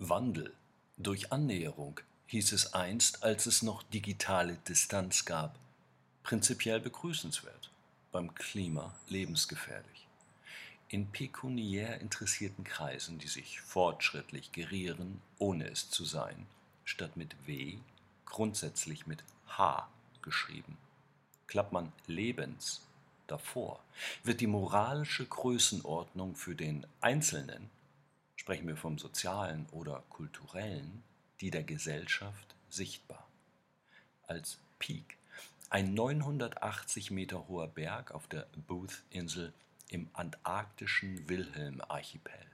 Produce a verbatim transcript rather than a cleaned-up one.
Wandel durch Annäherung hieß es einst, als es noch digitale Distanz gab. Prinzipiell begrüßenswert, beim Klima lebensgefährlich. In pekuniär interessierten Kreisen, die sich fortschrittlich gerieren, ohne es zu sein, statt mit W grundsätzlich mit H geschrieben. Klappt man lebens davor, wird die moralische Größenordnung für den Einzelnen, sprechen wir vom Sozialen oder Kulturellen, die der Gesellschaft sichtbar. Als Peak, ein neunhundertachtzig Meter hoher Berg auf der Booth-Insel im antarktischen Wilhelm-Archipel.